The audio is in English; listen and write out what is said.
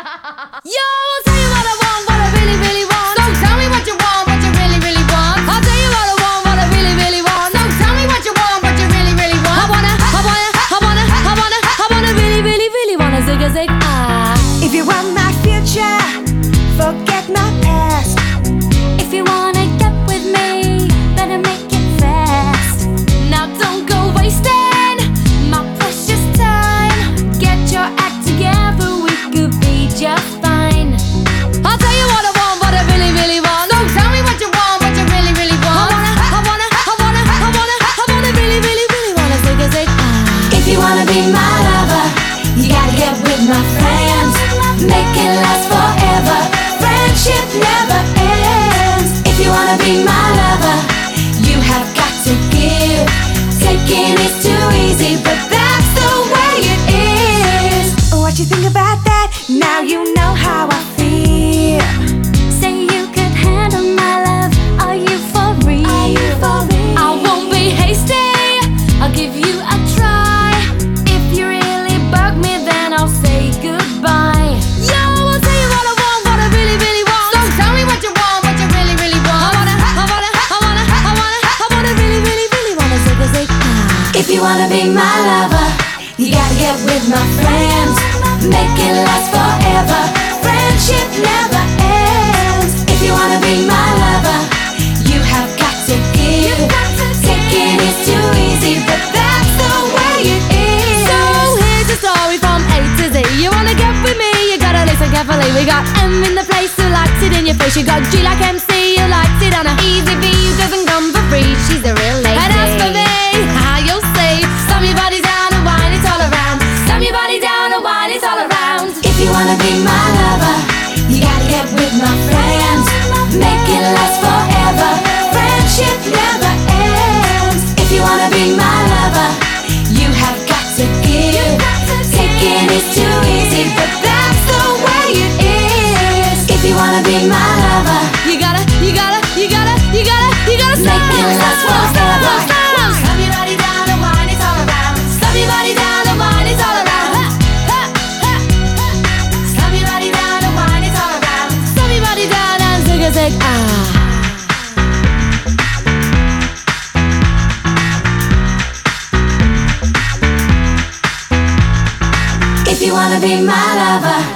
Yo, I'll tell you what I want, what I really, really want. So tell me what you want, what you really, really want. I'll tell you what I want, what I really, really want. So tell me what you want, what you really, really want. I wanna really, really, really wanna zig a zig ah. If you want my future, forget my past. If you wanna get with me, better make it fast. Now don't go wasting my precious time. Get your act together, we could be just fine. I'll tell you what I want, what I really, really want. So tell me what you want, what you really, really want. I wanna really, really, really wanna zig a zig ah. If you wanna be my lover, you gotta get with my friends. Make it last forever. Friendship never ends. If you wanna be my lover, you have got to give. Taking is too easy, but that's the way it is. What you think about that? Now you know how I feel. Say you could handle my love. Are you for real? Are you for real? I won't be hasty. I'll give you a try. If you really bug me, then I'll say goodbye. Yo, I'll tell you what I want, what I really, really want. So tell me what you want, what you really, really want. I wanna really, really, really wanna zig a zig ah. If you wanna be my lover, you gotta get with my friends. Make it last forever. Friendship never ends. If you wanna be my lover, you have got to give. Taking is too easy, but that's the way it is. So here's a story from A to Z. You wanna get with me, you gotta listen carefully. We got M in the place who likes it in your face. You got G like MC, who likes it on a easy V, who doesn't come for free. She's a real lady. And as for me, how you'll see, slam your body down and wine it all around. Slam your body down and wine it all around. If you wanna be my lover, you gotta get with my friends. Make it last forever. Friendship never ends. If you wanna be my lover, you have got to give. Taking is too easy, but that's the way it is. If you wanna be my lover, You gotta make it last forever. Slam your body down and wine it all around. Slam your body down and wine it all around. Slam your body down and wine it all around. Slam your body down and zig a zig ah. If you wanna be my lover,